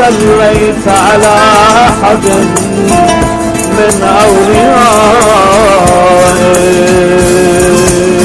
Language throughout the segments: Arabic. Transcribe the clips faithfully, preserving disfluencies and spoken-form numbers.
صليت على أحد من أوليائك.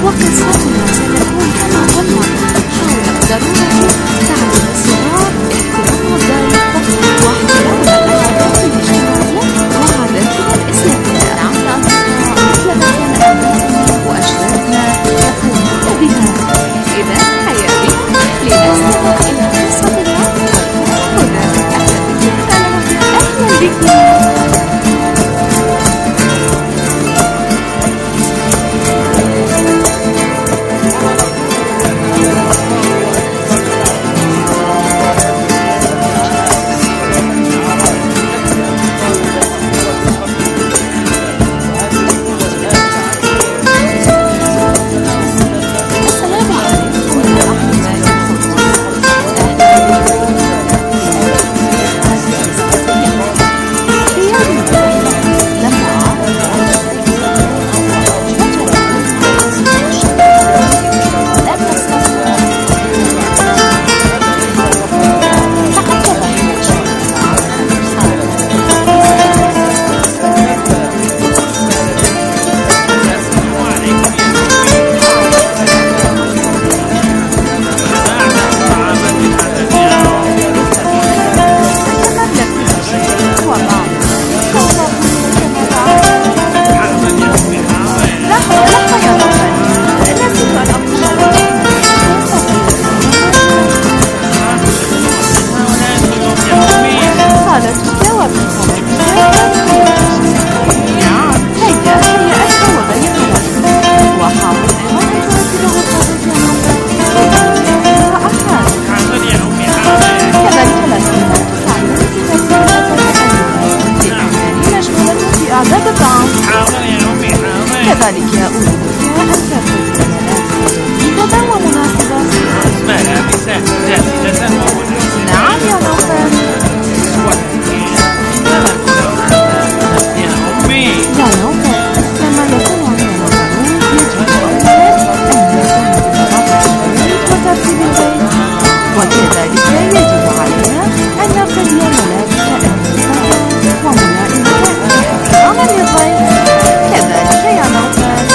وقصتنا ستكون كما قلنا حول ضرورة تعليم الصغار احترام الضيف واحترام العادات الاجتماعية وعاداتنا الإسلامية مثل ما كان آباؤنا وأجدادنا يقومون بها. إذا هيا بنا لنستمع إلى قصتنا هنا. أهلا بكم. كذلك أريد أن تكون جديدة ومناسبة. ملابس جديدة ومناسبة. نعم يا نوفل. يا أمي. يا نوفل، لما يكون عندنا ضروري يجب أولا أن يكون بترتيب البيت، وكذلك يجب علينا أن نرتدي ملابس أنيقة وملائمة احتراما للضيف. كذلك يا نوفل.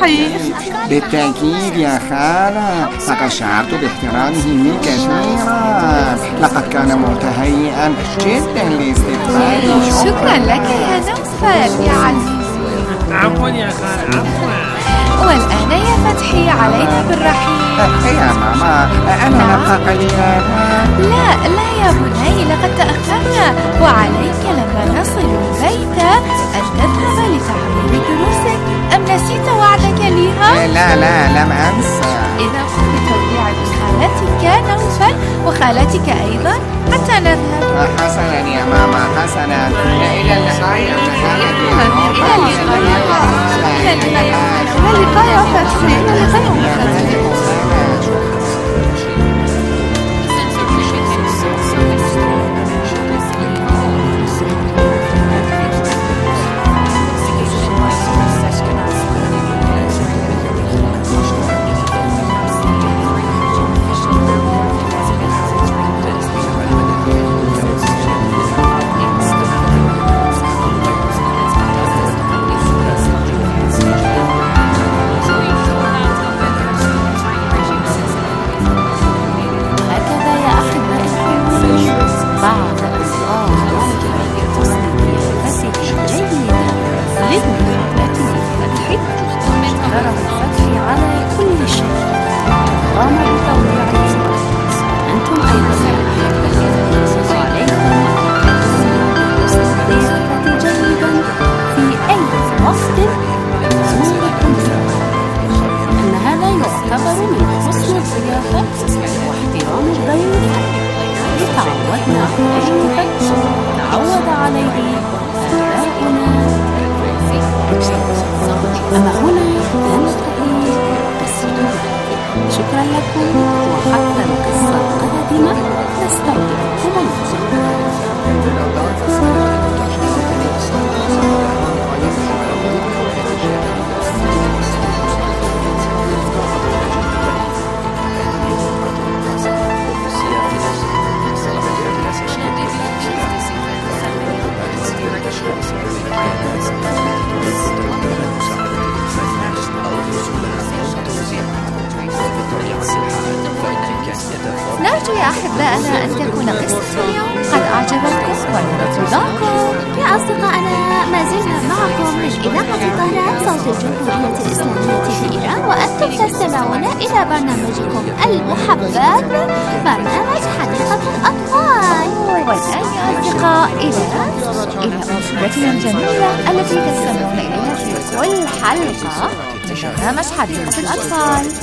فتحي. بالتأكيد يا خالة، لقد شعرت باحترامه كثيرا. لقد كان متهيئا جدا لاستقبالي. شكرا لك يا نوفل يا عزيزي. عفوا يا خالة، عفوا. والآن يا فتحي علينا بالرحيل. يا ماما، أنا نبقى قليلا. لا لا يا بني، لقد تأخرنا، وعليك لما نصل البيت أن تذهب لتحضير دروسك. أم نسيت وعدك ليها؟ لا لا لم أنسى. إذا قم بتوديع خالتك نوفل وخالتك أيضا حتى نذهب. حسنا يا ماما، حسنا. إلى اللقاء يا خالتي. إلى اللقاء يا فتحي. إلى اللقاء يا فتحي. إلى اللقاء يا فتحي. أما هنا ننتهي بالسطور. شكرا لكم، وحتى القصة القادمة نستودعكم الله. نرجو يا أحبائنا أن تكون قصة اليوم قد أعجبتكم ونالت رضاكم. يا أصدقائنا، ما زلنا معكم من إذاعة طهران صوت الجمهورية الإسلامية في إيران، وأنتم تستمعون إلى برنامجكم المحبب، برنامج حديقة الأطفال. والآن يا أصدقاء إلى إلى أنشودتنا الجميلة التي تستمعون إليها في كل حلقة من برنامج حديقة الأطفال.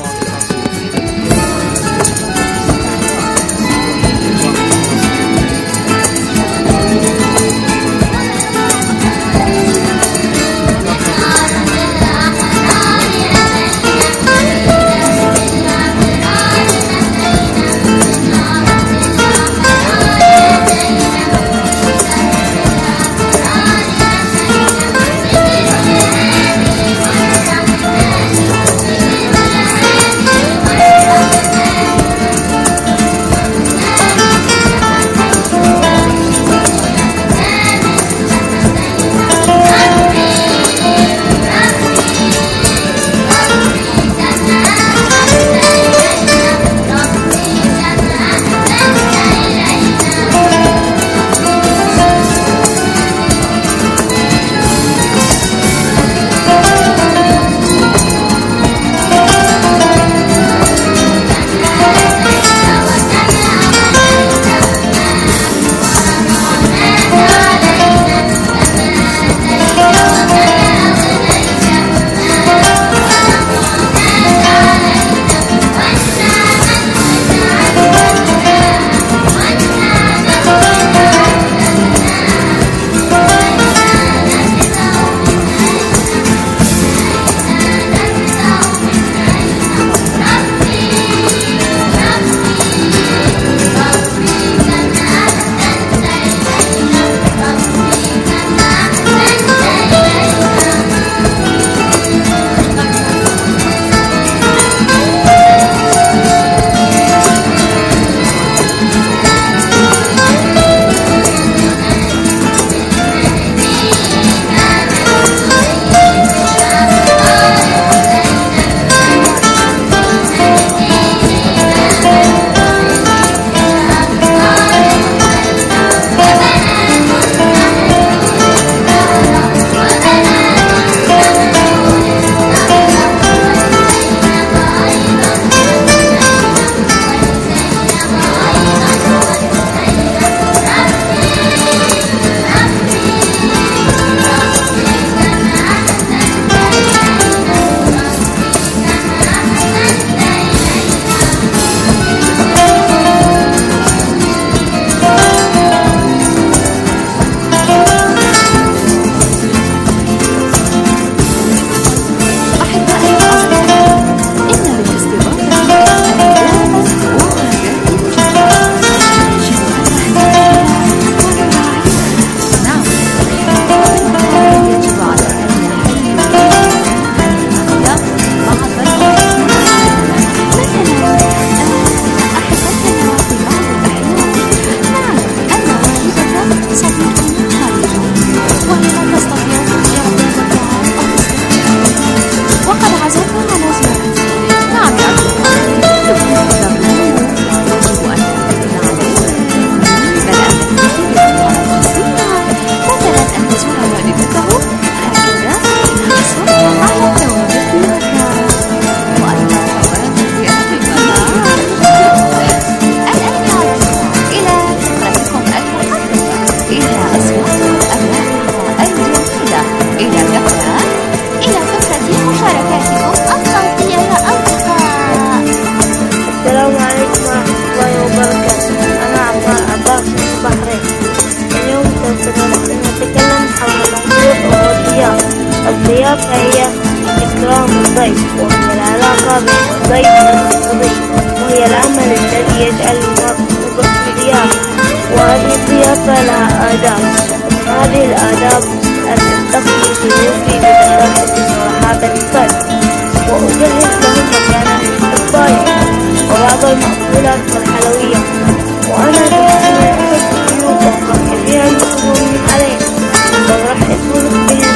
السلام عليكم ورحمة الله وبركاته. أنا عطاء عباس من البحرين. اليوم سوف نتكلم حول موضوع وهو الضيافة. الضيافة هي إكرام الضيف، وهي العلاقة بين الضيف والضيف، وهي العمل الذي يجعل المرء ضيافة. وهذه الضيافة لها آداب. هذه الآداب أن تستقبل ضيوفي ببساطة ورحابة القلب، وأجهز لهم مكانا للاستقبال وبعض المأكولات والحلويات، وأنا دائما أحب الضيوف والضيفين يكونون علينا، وأرحب بهم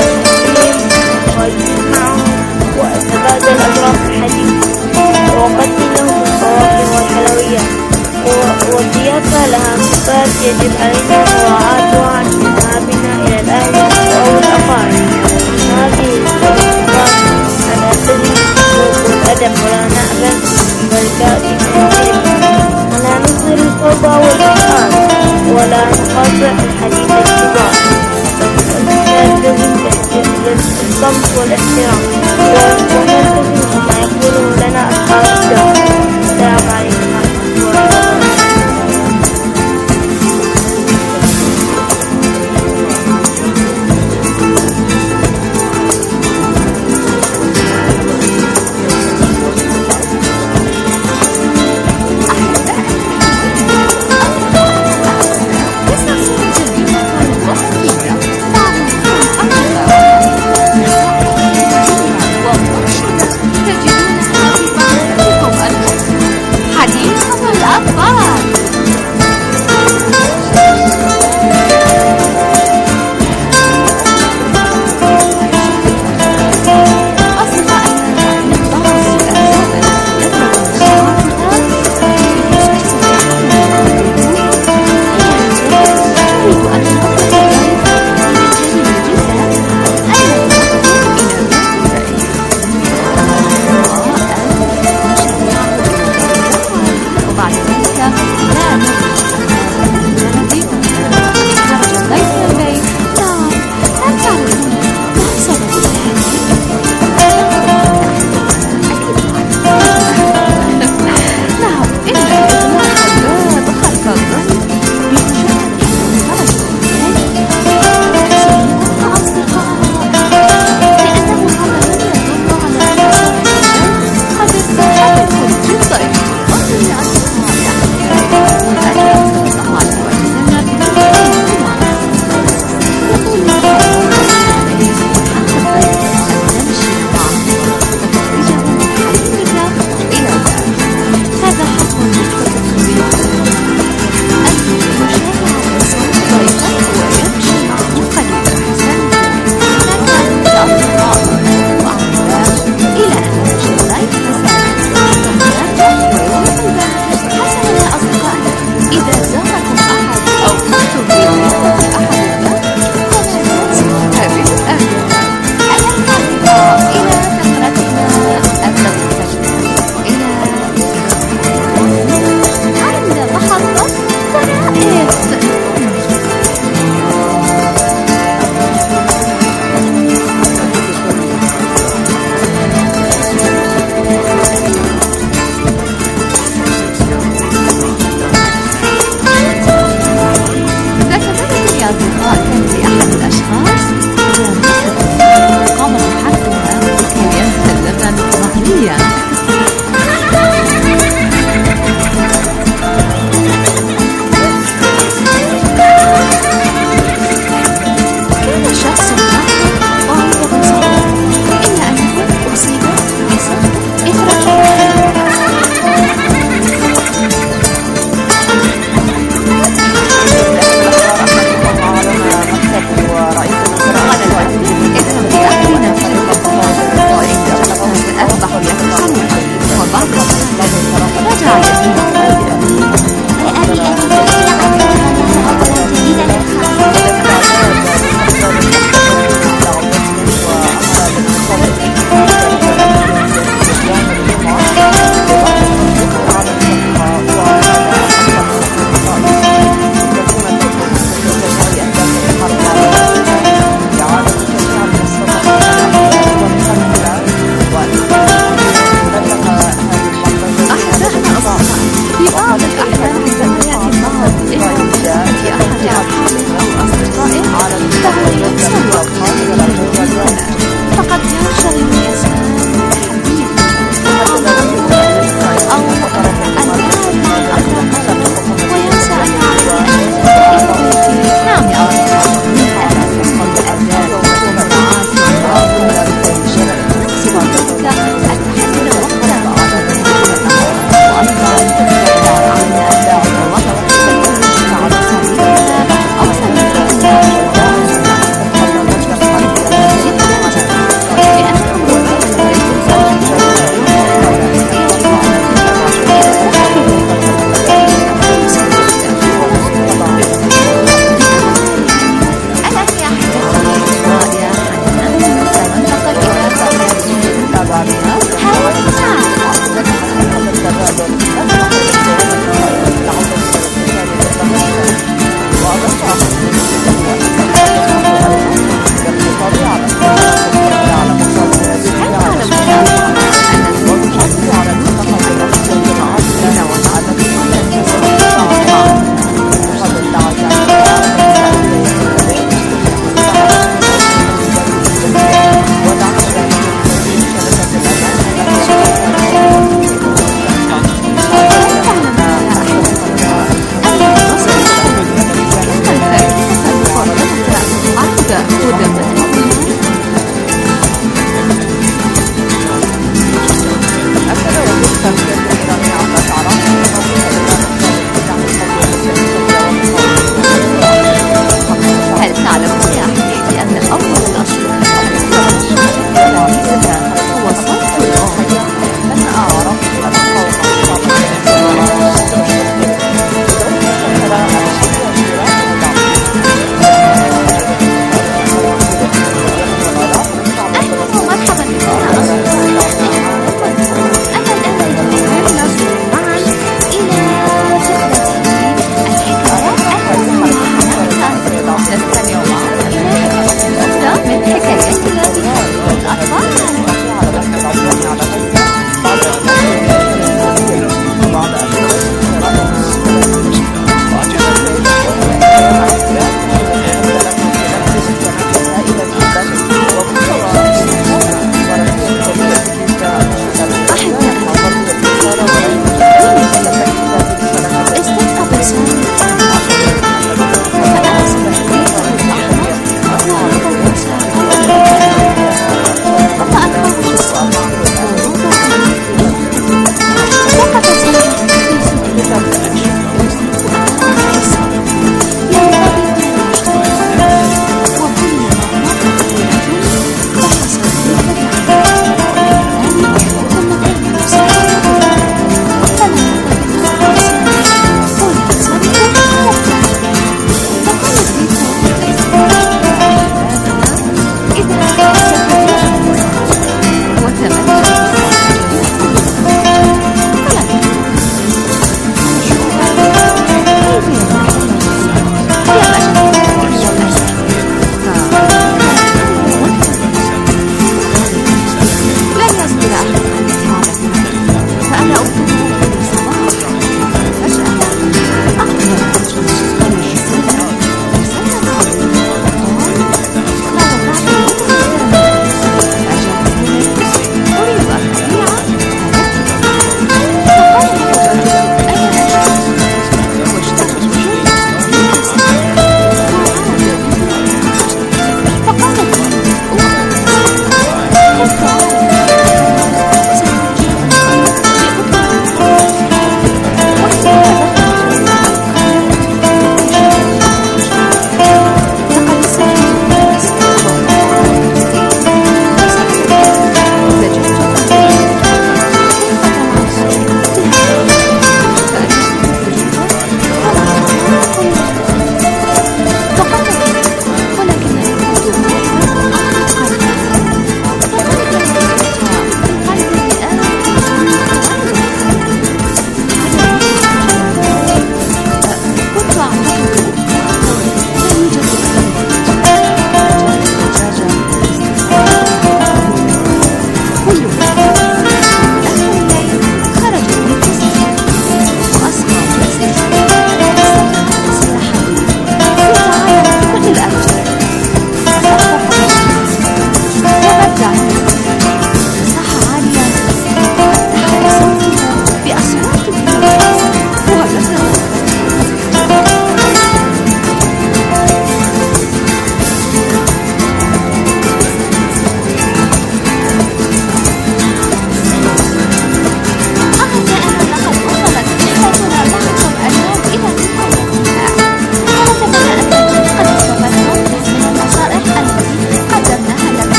وأجلس معهم وأتبادل أطراف الحديث، وأقدم لهم الفواكه والحلويات. والضيافة لها صفات يجب علينا مراعاتها عند ذهابنا إلى الأهل أو الأقارب. هذه الصفات أنا تدري والأدب ولا نأبه بالكاتب ولا نظهر الفوضى والإحقاد ولا نقاطع الحديث الكبار، ونلتزم بالصمت والاحترام ونلتزم ما يقوله لنا أصحاب الدار. السلام عليكم ورحمة الله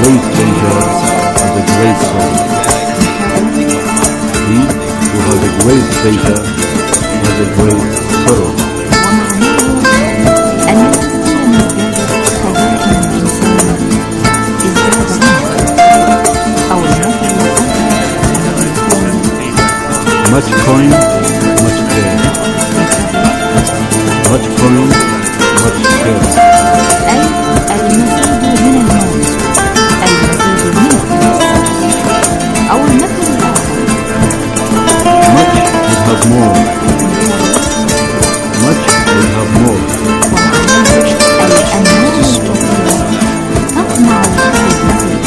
great treasure has a great soul. He who has a great treasure has a great sorrow. Much coin, much care. Much coin, much care. أي المزيد من المال، المزيد من الفلوس، أو المثل الآخر. Much would have more. Much would have more. أي أموال كثيرة تطمع في المزيد.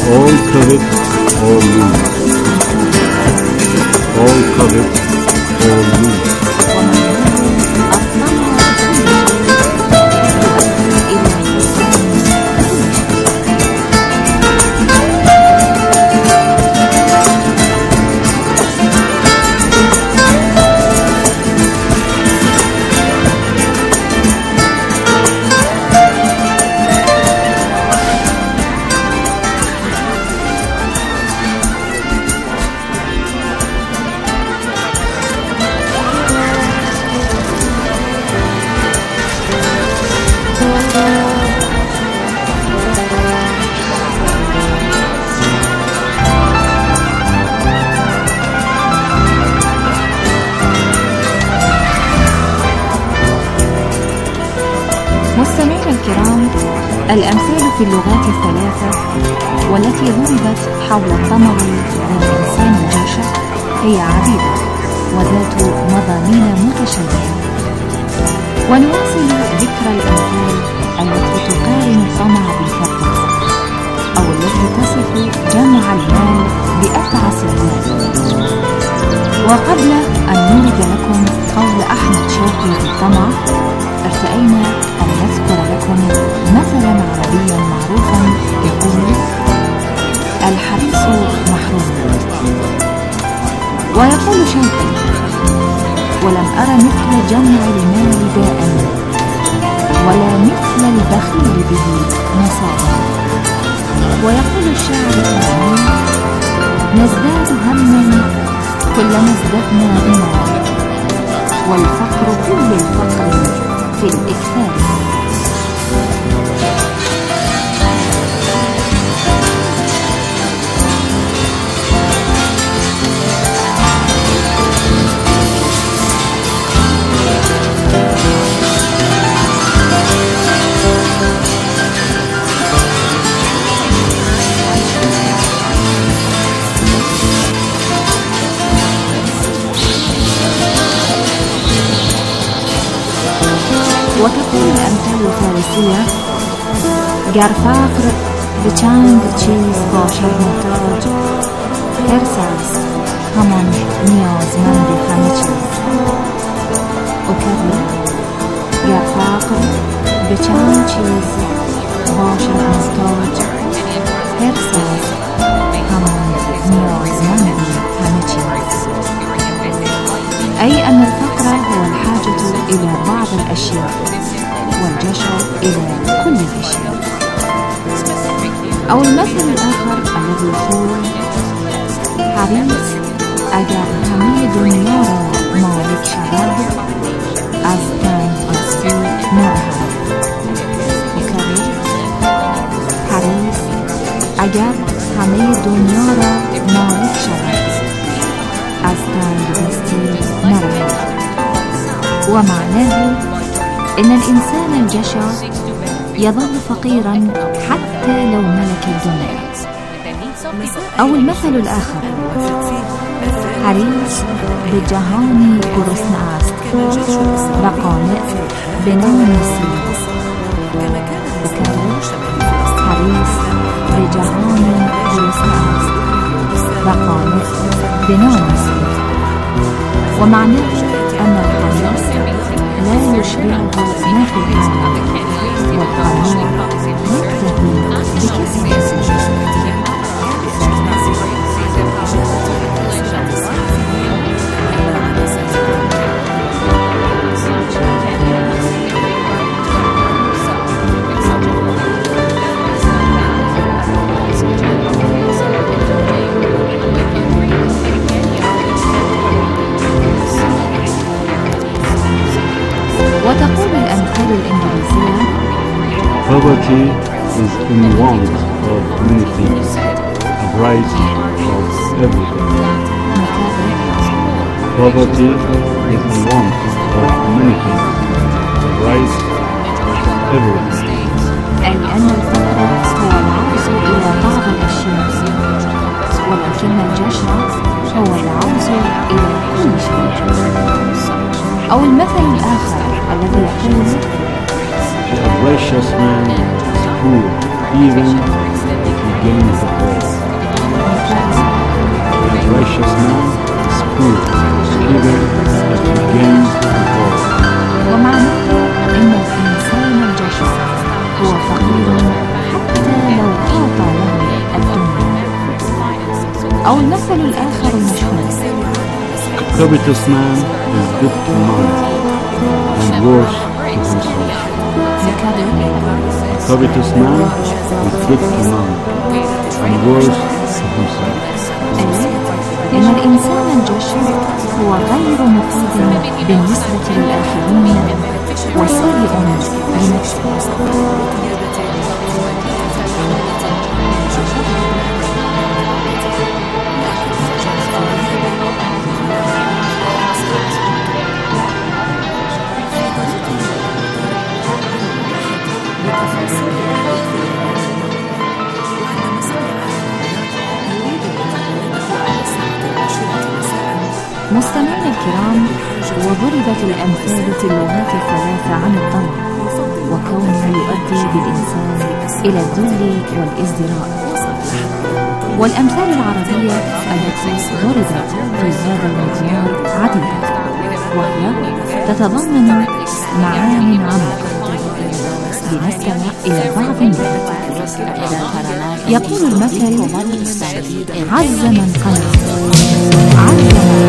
All covet, all lose. All covet, all lose. مستمعينا الكرام، الأمثال في اللغات الثلاثة والتي ضربت حول الطمع والإنسان الجشع هي عديدة وذات مضامين متشابهة. ونواصل ذكر الأمثال التي تقارن الطمع بالفقر أو التي تصف جمع المال بأتعس الناس. وقبل أن نورد لكم قول أحمد شوقي في الطمع، ارتأينا أن نذكر لكم مثلا عربيا معروفا يقول: الحريص محروم. ويقول شوقي: ولم أرى مثل جمع المال داء ولا مثل البخيل به مصابا. ويقول الشاعر الثاني: نزداد هما كلما ازددنا غنى، والفقر كل الفقر في الإكثار. وتقول الأمثال الفارسية: گر فقر به چند چیز باشد محتاج، حرص است همان نیازمند همه چیز. أكرر: گر فقر به چند چیز باشد محتاج، حرص است همان نیازمند همه چیز. أي أن الفقر هو الحاجة إلى بعض الأشياء والجشع إلى كل الأشياء. أو المثل الآخر الذي يقول: حريص اگر همه دنیا را مالک شود، از تنگ دستی نرهد. أكرر: حريص اگر همه دنیا را مالک شود، از تنگ دستی نرهد. ومعناه إن الإنسان الجشع يظل فقيرا حتى لو ملك الدنيا. أو المثل الآخر: حريص به جهانی گرسنه است و قانع به نان نصیب. حريص به جهانی گرسنه است و قانع به نان نصیب. ومعناه أن الحريص لا يشبعه ما في العالم، والقنوع يكتفي بكسبه. وتقول الأمثال الإنجليزية: Poverty is in want of many things, a price of everything. Poverty is in want of many things, a price of everything. أي أن الفقر هو العوز إلى بعض الأشياء، ولكن الجشع هو العوز إلى كل شيء. أو المثل الآخر الذي يقول: A righteous man is poor even if he gains the world. ambitious man is poor, is given that he gains the world. ومعناه إن الإنسان الجشع هو فقير حتى لو أعطى له الدنيا. أو المثل الآخر المشهور: A covetous man is good to money and worse to himself. A covetous man is good to money and worse to himself. إن الإنسان الجشع هو غير مفيد بالنسبة للآخرين وسيء لنفسه. مستمعينا الكرام، وضربت الأمثال في اللغات الثلاثة عن الطمع وكونه يؤدي بالإنسان إلى الذل والازدراء. والأمثال العربية التي ضربت في هذا المضمار عديدة، وهي تتضمن معاني عميقة. لنستمع إلى بعض منها. يقول المثل: عز من قلب، عز من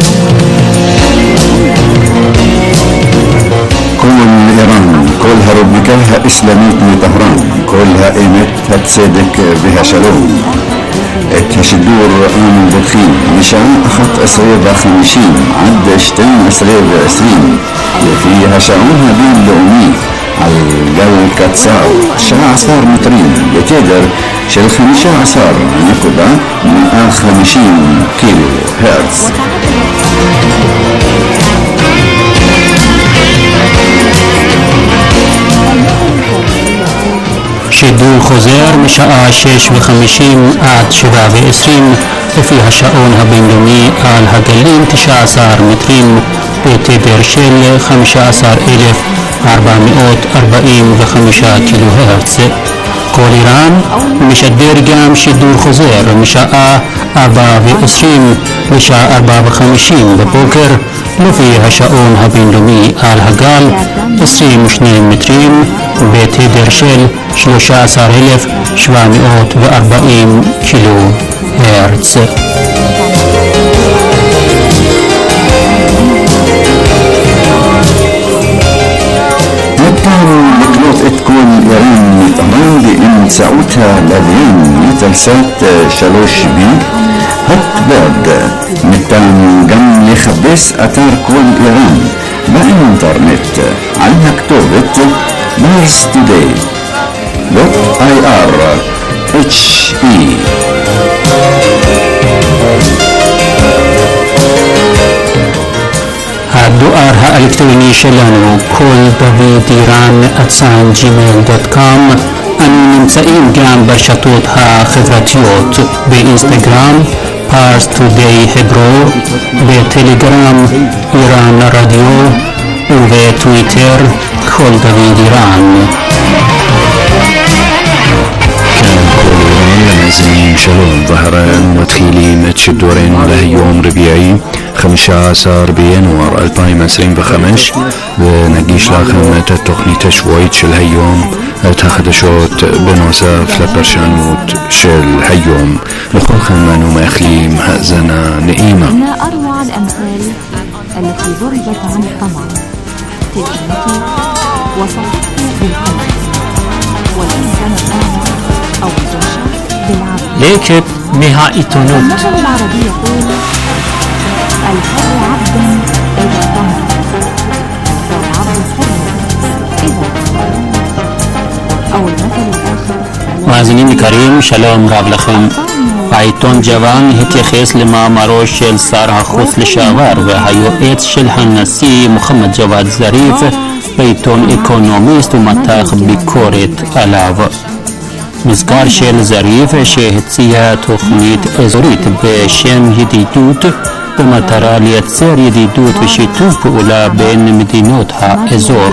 كل إيران كلها ربكها إسلاميت من طهران، كلها إيمت هتصدق بها شلوم تشدور آمن بدخين مشان أخط أسريب خمشين عد شتين أسريب عسرين فيها شعونها بين لؤمي على الجو كتساو شاع عصار مترين بتقدر شل خمشة عصار نقبة من آخر خمشين كيلو هرتز. שידור חוזר משעה שש וחמישים עד שבע ועשרים לפי השעון הבינלאומי על הגלים תשע עשרה מטרים בתדר של חמישה עשר אלף ארבע מאות ארבעים וחמישה קילו הרץ. כל איראן משדר גם שידור חוזר משעה ארבע ועשרים לשעה ארבע וחמישים בבוקר לפי השעון הבינלאומי על הגל עשרים ושניים מטרים בתדר של שלושה עשר אלף שבע מאות וארבעים קילו הרץ. نضطر نقلط تكون إيران طبعا بإمساعتها لدين متلسات شلوش بي هت بعد متان جم يخبس أثار كل إيران بإنترنت عنها كتوبة مارس توداي دوت اي ار اتش اي. الدؤر الإلكتروني שלנו כל דוד איראן אצן ג'ימייל דוט קום. אנו נמצאים גם ברשתות החברתיות באינסטגרם פארס טודיי hebro, בטלגרם איראן רדיו ובטוויטר כל דוד איראן. למאזינים שלום, והרעיון מתחילים את שידורנו להיום רביעי חמישה עשר בינואר אלפיים עשרים וחמש, ונגיש לכם את התוכנית השבועית של היום, את החדשות בנוסף לפרשנות של היום. לכולכם אנו מאחלים האזנה נעימה. إن أروع الأمثال التي ضربت عن الطمع تلك التي وصفته بالقلب، والإنسان الآمر أو الجشع بالعدل. לקט מהעיתונות. المثل العربي يقول: الحر عبد إذا طمع، والعبد حر إذا طمع. أو المثل الآخر: מאזינים יקרים, שלום רב לכם. העיתון ג'וואן התייחס למאמרו של שר החוץ לשעבר והיועץ של הנשיא מוחמד ג'וואד זריף בעיתון אקונומיסט ומתח ביקורת עליו. מזכר של זריף שהציע תוכנית אזורית בשם ידידות במטרה לייצר ידידות ושיתוף פעולה בין מדינות האזור.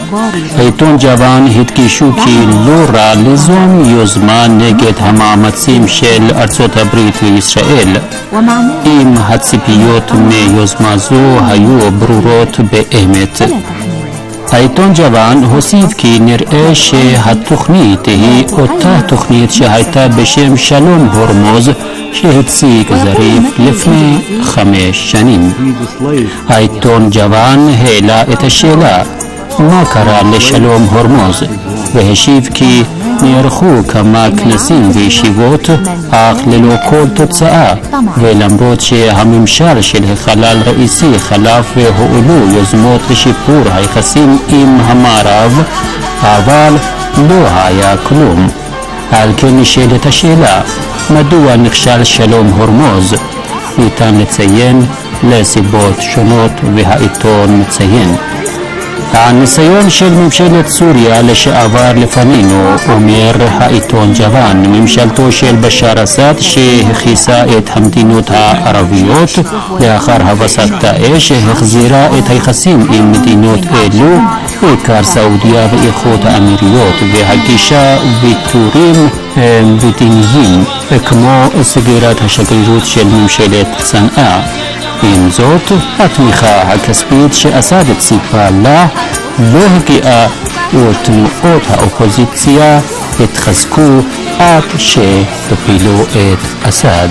העיתון ג'וואן הדגישו כי לא רע ליזום יוזמה נגד המאמצים של ארצות הברית וישראל, אם הציפיות מיוזמה זו היו ברורות באמת. העיתון ג'וואן הוסיף כי נראה שהתוכנית היא אותה תוכנית שהייתה בשם שלום הורמוז שהציג זריף לפני חמש שנים. העיתון ג'וואן העלה את השאלה מה קרה לשלום הורמוז והשיב כי נערכו כמה כנסים וישיבות אך ללא כל תוצאה, ולמרות שהממשל של החלל ראיסי חלף והועלו יוזמות לשיפור היחסים עם המערב, אבל לא היה כלום. על כן נשאלת השאלה מדוע נכשל שלום הורמוז. ניתן לציין לסיבות שונות והעיתון מציין. הניסיון של ממשלת סוריה לשעבר לפנינו, אומר העיתון ג'וואן, ממשלתו של בשאר אסד שהכיסה את המדינות הערביות לאחר הבסת דאעש, החזירה את היחסים עם מדינות אלו, בעיקר סעודיה ואיחוד האמירויות, והגישה ויתורים מדיניים כמו סגירת השגרירות של ממשלת צנעה. עם זאת, התמיכה הכספית שאסד ציפה לה לא הגיעה, ותנועות האופוזיציה התחזקו עד שהפילו את אסד.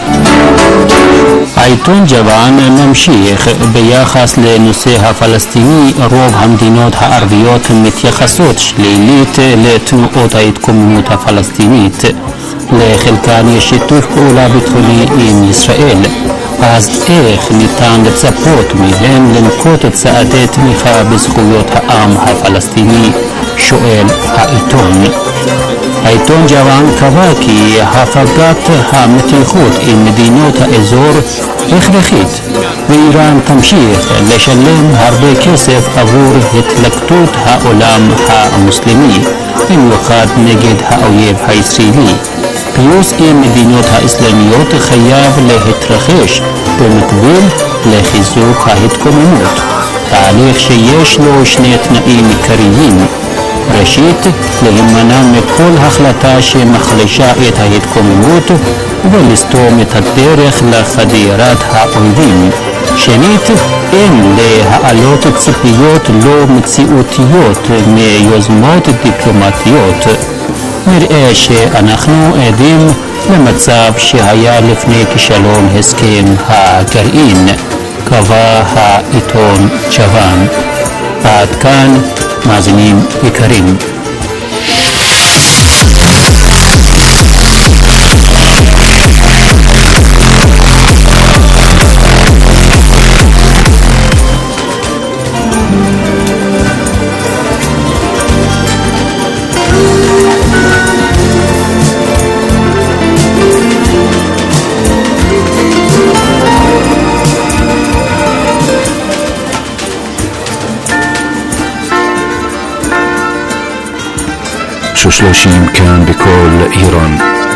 העיתון ג'וואן ממשיך ביחס לנושא הפלסטיני. רוב המדינות הערביות מתייחסות שלילית לתנועות ההתקוממות הפלסטינית. לחלקן יש שיתוף פעולה ביטחוני עם ישראל. אז איך ניתן לצפות מהם לנקוט צעדי תמיכה בזכויות העם הפלסטיני? שואל העיתון. העיתון ג'וואן קבע כי הפגת המתיחות עם מדינות האזור הכרחית, ואיראן תמשיך לשלם הרבה כסף עבור התלכדות העולם המוסלמי, במיוחד נגד האויב הישראלי. פיוס עם מדינות האסלאמיות חייב להתרחש במקביל לחיזוק ההתקוממות, תהליך שיש לו שני תנאים עיקריים. ראשית, להימנע מכל החלטה שמחלישה את ההתקוממות ולסתום את הדרך לחדירת האויבים. שנית, אין להעלות ציפיות לא מציאותיות מיוזמות דיפלומטיות. נראה שאנחנו עדים למצב שהיה לפני כישלון הסכם הגרעין, קבע העיתון ג'וואן. עד כאן, מאזינים יקרים. שלושים כאן בכל איראן.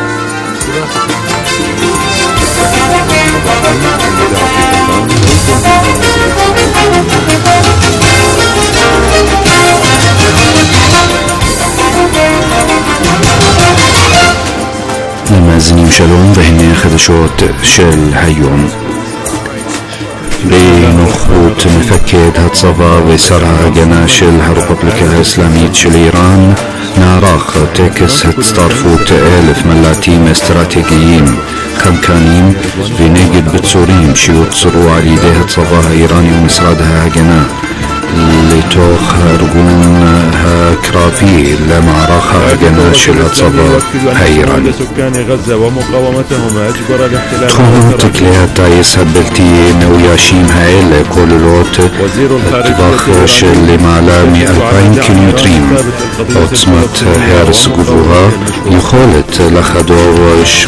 למאזינים שלום, והנה החדשות של היום. בנוכחות מפקד הצבא ושר ההגנה של הרפובליקה האסלאמית של איראן נערך טקס הצטרפות אלף מל"טים אסטרטגיים, קנקנים ונגד ביצורים שיוצרו על ידי הצבא האיראני ומשרד ההגנה לתוך הארגון הקרבי למערך ההגנה של הצבא האיראני. תכונות כלי הטייס הבלתי מאוישים האלה כוללות טווח של למעלה מאלפיים קילומטרים, עוצמת הרס גבוהה, יכולת לחדור